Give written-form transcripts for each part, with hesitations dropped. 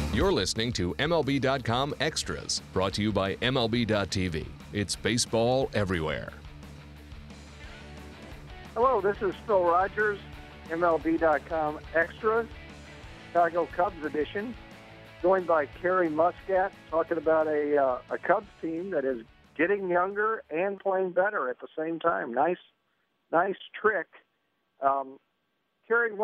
You're listening to MLB.com Extras, brought to you by MLB.tv. It's baseball everywhere. Hello, this is Phil Rogers, MLB.com Extras, Chicago Cubs edition, joined by Kerry Muscat, talking about a Cubs team that is getting younger and playing better at the same time. Nice trick. Kerry,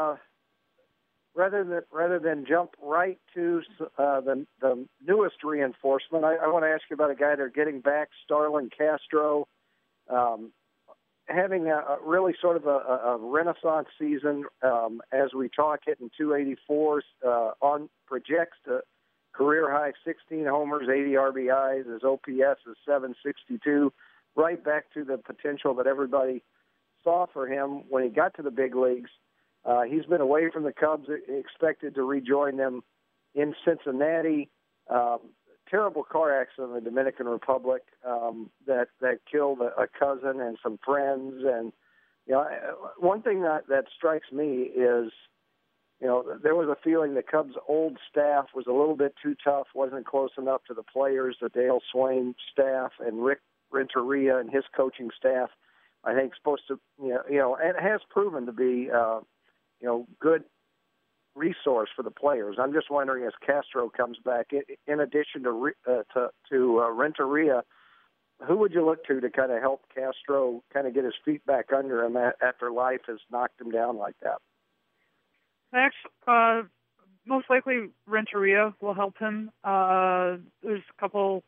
rather than jump right to the newest reinforcement, I want to ask you about a guy they're getting back, Starlin Castro, having a really sort of a renaissance season as we talk, hitting 284, projects to career high 16 homers, 80 RBIs. His OPS is 762, right back to the potential that everybody saw for him when he got to the big leagues. He's been away from the Cubs, expected to rejoin them in Cincinnati. Terrible car accident in the Dominican Republic that killed a cousin and some friends. And one thing that strikes me is, there was a feeling the Cubs' old staff was a little bit too tough, wasn't close enough to the players. The Dale Swain staff and Rick Renteria and his coaching staff, I think, supposed to, and has proven to be, good resource for the players. I'm just wondering, as Castro comes back, in addition to Renteria, who would you look to kind of help Castro kind of get his feet back under him after life has knocked him down like that? Actually, most likely Renteria will help him. There's a couple,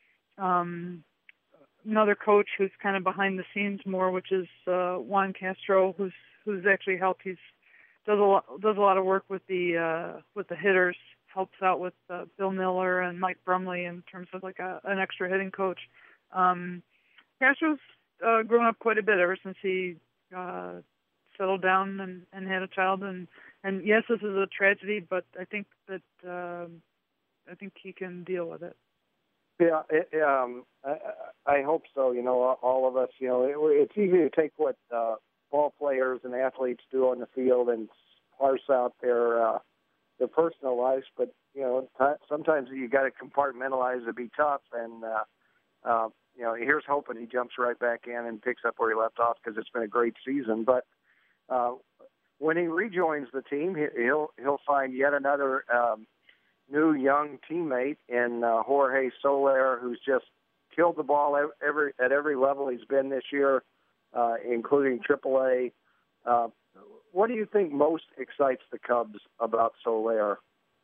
another coach who's kind of behind the scenes more, which is Juan Castro, who's actually helped. He's does a lot of work with the hitters, helps out with Bill Miller and Mike Brumley in terms of like an extra hitting coach. Castro's grown up quite a bit ever since he settled down and had a child. And yes, this is a tragedy, but I think that he can deal with it. Yeah, I hope so. All of us. It's easy to take what ball players and athletes do on the field and parse out their personal lives, but sometimes you got to compartmentalize to be tough. And here's hoping he jumps right back in and picks up where he left off, because it's been a great season. But when he rejoins the team, he'll find yet another new young teammate in Jorge Soler, who's just killed the ball at every level he's been this year, including AAA. What do you think most excites the Cubs about Soler?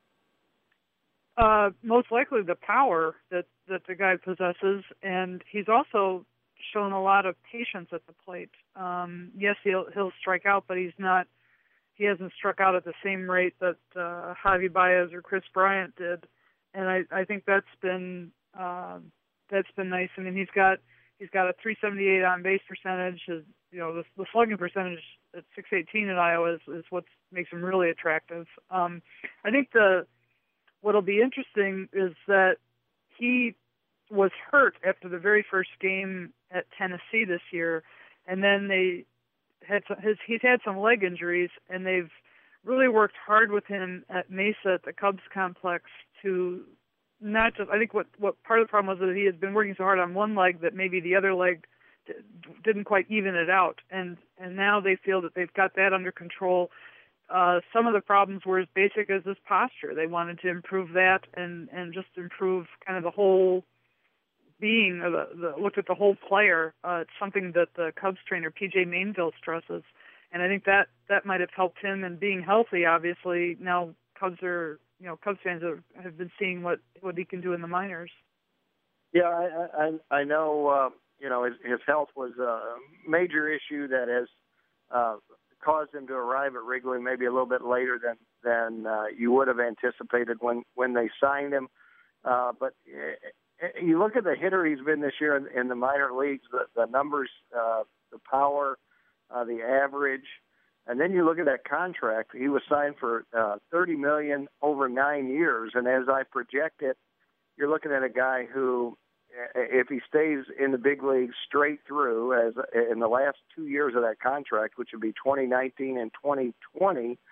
Most likely the power that the guy possesses, and he's also shown a lot of patience at the plate. Yes, he'll strike out, but he hasn't struck out at the same rate that Javi Baez or Chris Bryant did, and I think that's been nice. I mean, he's got a 378 on base percentage. The slugging percentage at 618 at Iowa is what makes him really attractive. I think what'll be interesting is that he was hurt after the very first game at Tennessee this year, and then he's had some leg injuries, and they've really worked hard with him at Mesa at the Cubs complex to not just, I think what part of the problem was that he has been working so hard on one leg that maybe the other leg didn't quite even it out, and now they feel that they've got that under control. Some of the problems were as basic as his posture. They wanted to improve that and just improve kind of the whole being, look at the whole player. It's something that the Cubs trainer, P.J. Mainville, stresses, and I think that might have helped him. And being healthy, obviously, now Cubs fans have been seeing what he can do in the minors. Yeah, I know. His health was a major issue that has caused him to arrive at Wrigley maybe a little bit later than you would have anticipated when they signed him. But you look at the hitter he's been this year in the minor leagues, the numbers, the power, the average, and then you look at that contract. He was signed for $30 million over 9 years, and as I project it, you're looking at a guy who, if he stays in the big leagues straight through, as in the last 2 years of that contract, which would be 2019 and 2020,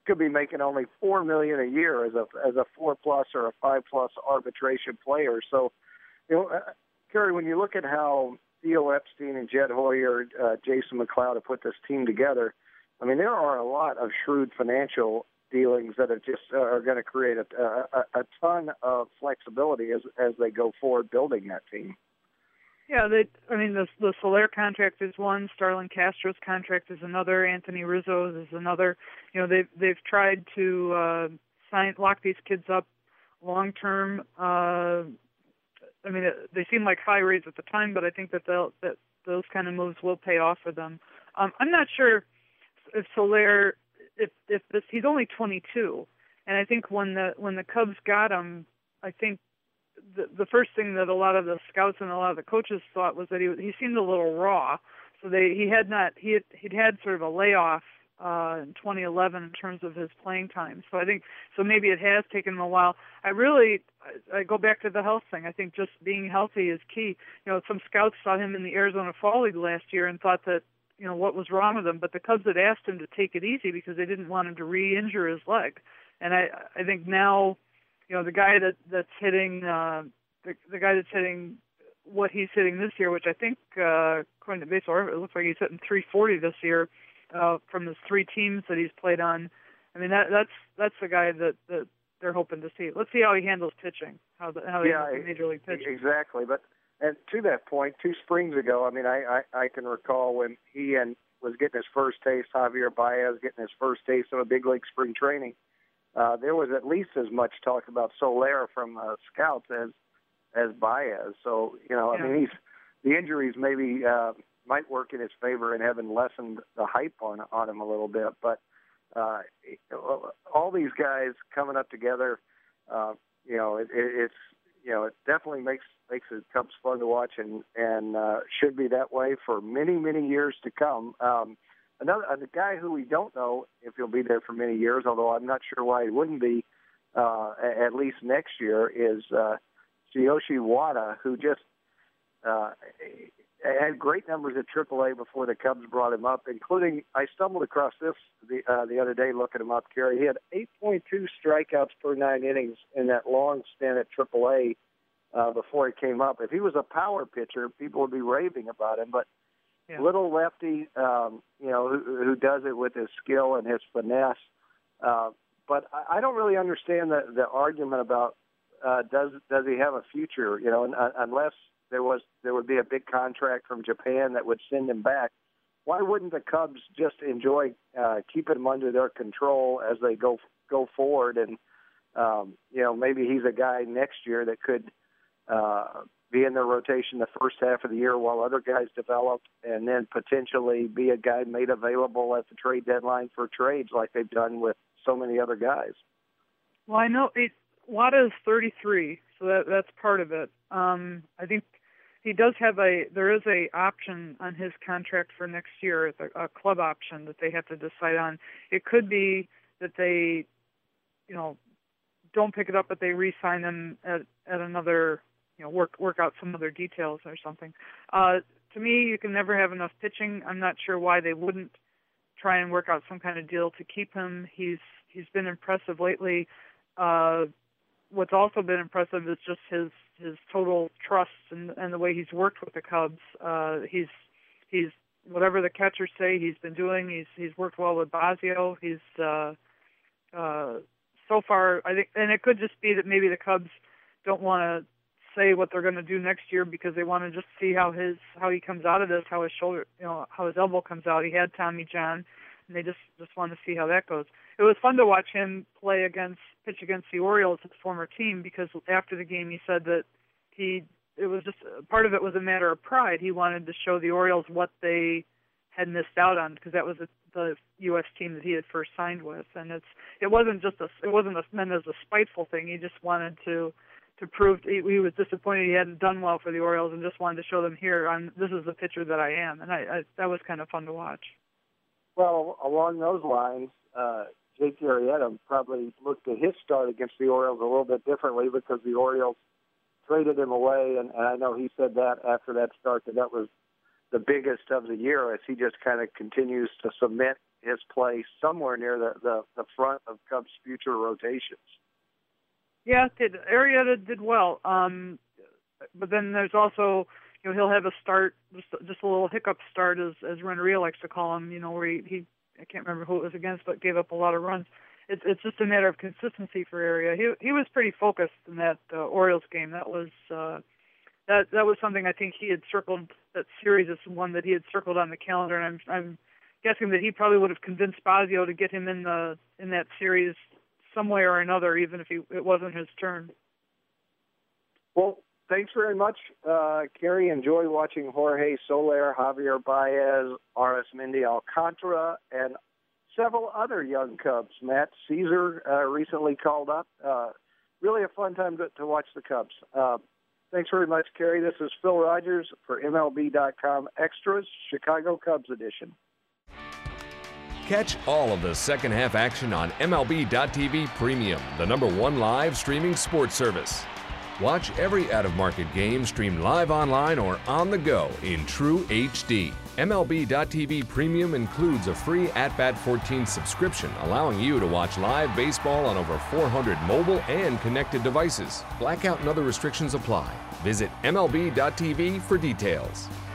could be making only $4 million a year as a 4+ or a 5+ arbitration player. So, Kerry, when you look at how Theo Epstein and Jed Hoyer, Jason McLeod have put this team together, I mean, there are a lot of shrewd financial dealings that are going to create a ton of flexibility as they go forward building that team. Yeah, the Soler contract is one. Starlin Castro's contract is another. Anthony Rizzo's is another. They've tried to lock these kids up long term. They seem like high rates at the time, but I think that those kind of moves will pay off for them. I'm not sure if Soler, he's only 22, and I think when the Cubs got him, I think the first thing that a lot of the scouts and a lot of the coaches thought was that he seemed a little raw. So he'd had sort of a layoff in 2011 in terms of his playing time. So I think maybe it has taken him a while. I go back to the health thing. I think just being healthy is key. Some scouts saw him in the Arizona Fall League last year and thought that what was wrong with him, but the Cubs had asked him to take it easy because they didn't want him to re-injure his leg. And I think now, the guy that's hitting the guy that's hitting what he's hitting this year, which I think according to Baseball, it looks like he's hitting 340 this year from his 3 teams that he's played on. I mean that's the guy that they're hoping to see. Let's see how he handles pitching, how he handles major league pitching. Exactly, and to that point, 2 springs ago, I mean, I can recall when he was getting his first taste, Javier Baez getting his first taste of a big league spring training. There was at least as much talk about Soler from scouts as Baez. So, I mean, the injuries maybe might work in his favor in having lessened the hype on him a little bit. But all these guys coming up together, it definitely makes the Cubs fun to watch and should be that way for many, many years to come. The guy who we don't know if he'll be there for many years, although I'm not sure why he wouldn't be at least next year, is Tsuyoshi Wada, who just had great numbers at AAA before the Cubs brought him up, including, I stumbled across this the other day looking him up, Kerry. He had 8.2 strikeouts per 9 innings in that long stint at AAA before he came up. If he was a power pitcher, people would be raving about him, but little lefty, who does it with his skill and his finesse. But I don't really understand the argument about does he have a future? Unless there would be a big contract from Japan that would send him back. Why wouldn't the Cubs just enjoy keeping him under their control as they go forward? And maybe he's a guy next year that could be in their rotation the first half of the year while other guys develop, and then potentially be a guy made available at the trade deadline for trades like they've done with so many other guys. Well, I know Wada is 33, so that's part of it. I think he does have there is a option on his contract for next year, a club option that they have to decide on. It could be that they, don't pick it up, but they re-sign him at another, work out some other details or something. To me, you can never have enough pitching. I'm not sure why they wouldn't try and work out some kind of deal to keep him. He's been impressive lately. What's also been impressive is just his total trust and the way he's worked with the Cubs. He's whatever the catchers say he's been doing. He's worked well with Bosio. He's so far, I think, and it could just be that maybe the Cubs don't want to say what they're going to do next year because they want to just see how he comes out of this, how his shoulder, how his elbow comes out. He had Tommy John, and they just want to see how that goes. It was fun to watch him pitch against the Orioles, his former team, because after the game he said that it was just part of it was a matter of pride. He wanted to show the Orioles what they had missed out on, because that was the U.S. team that he had first signed with, and it wasn't meant as a spiteful thing. He just wanted to prove he was disappointed he hadn't done well for the Orioles, and just wanted to show them, this is the pitcher that I am, and that was kind of fun to watch. Well, along those lines, Jake Arrieta probably looked at his start against the Orioles a little bit differently because the Orioles traded him away, and I know he said that after that start that was the biggest of the year as he just kind of continues to cement his play somewhere near the front of Cubs' future rotations. Yeah, Arrieta did well. But then there's also, he'll have a start, just a little hiccup start, as Renteria likes to call him, where he I can't remember who it was against, but gave up a lot of runs. It's just a matter of consistency for Arrieta. He was pretty focused in that Orioles game. That was that was something I think he had circled. That series is one that he had circled on the calendar, and I'm guessing that he probably would have convinced Bosio to get him in that series some way or another, even if it wasn't his turn. Well, thanks very much, Carrie. Enjoy watching Jorge Soler, Javier Baez, Arismendi Alcantara, and several other young Cubs. Matt Caesar recently called up. Really a fun time to watch the Cubs. Thanks very much, Carrie. This is Phil Rogers for MLB.com Extras, Chicago Cubs edition. Catch all of the second half action on MLB.tv Premium, the #1 live streaming sports service. Watch every out-of-market game streamed live online or on the go in true HD. MLB.tv Premium includes a free At-Bat 14 subscription, allowing you to watch live baseball on over 400 mobile and connected devices. Blackout and other restrictions apply. Visit MLB.tv for details.